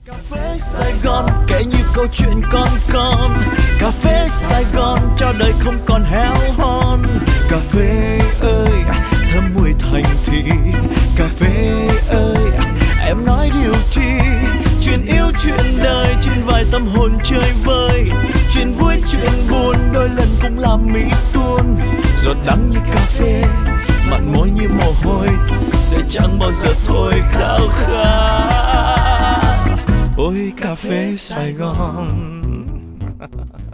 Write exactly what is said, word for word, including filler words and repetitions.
Cà phê Sài Gòn kể như câu chuyện con con. Cà phê Sài Gòn cho đời không còn héo hon. Cà phê ơi thơm mùi thành thị. Cà phê ơi em nói điều chi. Chuyện yêu chuyện đời trên vài tâm hồn chơi vơi. Chuyện vui chuyện buồn đôi lần cũng làm mi tuôn. Giọt đắng như cà phê, mặn môi như mồ hôi, sẽ chẳng bao giờ thôi khao khát. Ôi cà phê Sài Gòn.